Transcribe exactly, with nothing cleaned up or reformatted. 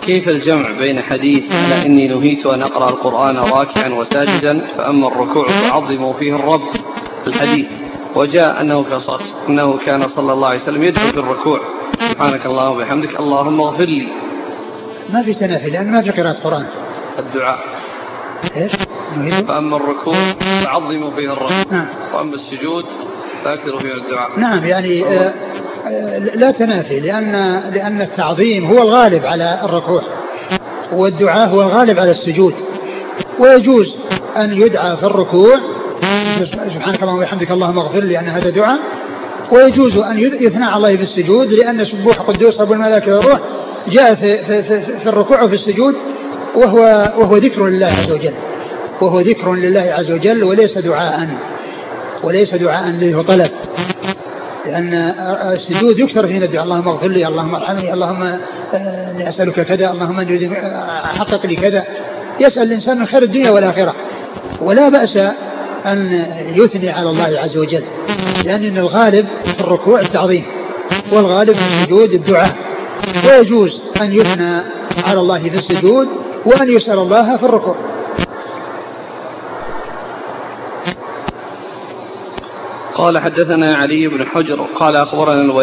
كيف الجمع بين حديث على إني نهيت أن أقرأ القرآن راكعا وساجدا فأما الركوع فعظموا فيه الرب الحديث، وجاء أنه, أنه كان صلى الله عليه وسلم يدعو في الركوع سبحانك اللهم وبحمدك اللهم اغفر لي؟ ما في تنافي لأن ما في قراءة قرآن. الدعاء إيش؟ فأما الركوع فعظموا فيه الرب. نعم. وأما السجود فأكثروا فيه الدعاء. نعم يعني آه لا تنافي لأن, لأن التعظيم هو الغالب على الركوع والدعاء هو الغالب على السجود، ويجوز أن يدعى في الركوع سبحانك اللهم وبحمدك اللهم اغفر لي أن هذا دعاء، ويجوز أن يثنى على الله في السجود لأن سبوح قدوس رب الملائكة والروح جاء في, في, في, في الركوع وفي السجود وهو, وهو ذكر لله عز وجل وهو ذكر لله عز وجل وليس دعاء وليس دعاء له طلب، لأن السجود يكثر فيه الدعاء اللهم اغفر لي اللهم ارحمني اللهم اني اسالك كذا اللهم اني حقق لي كذا، يسأل الإنسان من خير الدنيا والآخرة، ولا بأس أن يثني على الله عز وجل لأن الغالب في الركوع التعظيم والغالب في السجود الدعاء، ويجوز أن يثنى على الله في السجود وأن يسأل الله في الركوع. قال حدثنا علي بن حجر قال أخبرنا